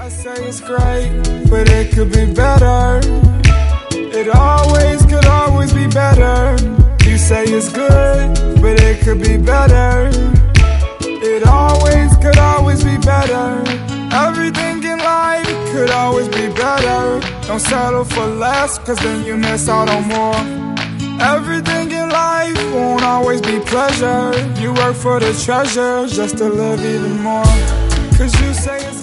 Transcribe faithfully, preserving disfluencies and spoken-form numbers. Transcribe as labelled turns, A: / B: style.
A: I say it's great, but it could be better. It always could always be better. You say it's good, but it could be better. It always could always be better. Everything in life could always be better. Don't settle for less, cause then you miss out on more. Everything in life won't always be pleasure. You work for the treasure just to live even more. Cause you say it's